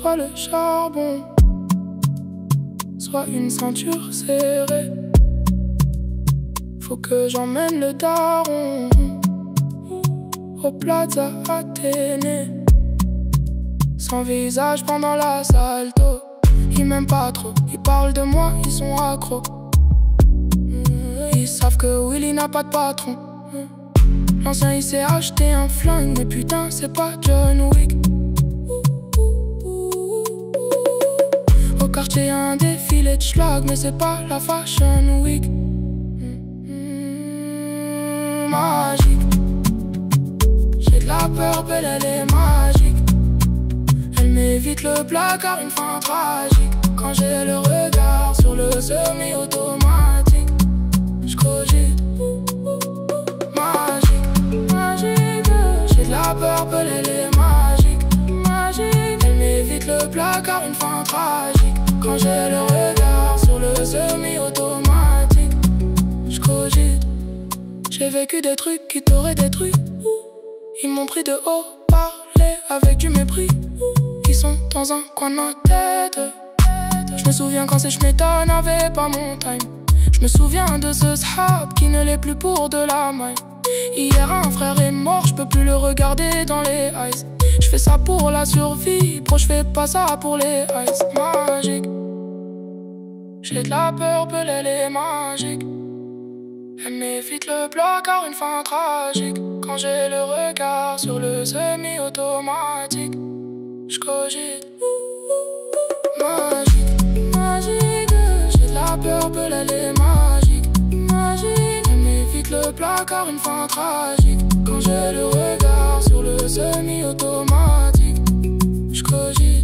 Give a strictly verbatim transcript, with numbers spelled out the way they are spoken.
soit le charbon, soit une ceinture serrée. Faut que j'emmène le daron au Plaza Athénée. Son visage pendant l'assalto, ils m'aiment pas trop, ils parlent de moi, ils sont accros. Ils savent que Willy n'a pas de patron. L'ancien il s'est acheté un flingue, mais putain c'est pas John Wick. Au quartier y'a un défilé de schlag, mais c'est pas la Fashion Week. Magique, j'ai de la peur, belle elle est magique. Elle m'évite le placard, une fin tragique. Quand j'ai le regard sur le semi-automatique, j'cogite. Magique, magique, j'ai de la peur, belle elle est magique. Magique, elle m'évite le placard, une fin tragique. Quand j'ai le regard sur le semi-automatique, j'cogite. J'ai vécu des trucs qui t'auraient détruit. Ils m'ont pris de haut, parlé avec du mépris. Ils sont dans un coin de ma tête. Je me souviens quand ces schmetas n'avaient pas mon time. Je me souviens de ce sahab qui ne l'est plus pour de la maille. Hier un frère est mort, je peux plus le regarder dans les eyes. Je fais ça pour la survie, bro, je fais pas ça pour les eyes. Magique, j'ai de la peur, belle elle est magique. Elle m'évite le placard, une fin tragique. Quand j'ai le regard sur le semi-automatique, j'cogite. Magique, magique, j'ai de la peur, belle elle est magique. Magique, elle m'évite le placard, une fin tragique. Quand j'ai le regard sur le semi-automatique, j'cogite.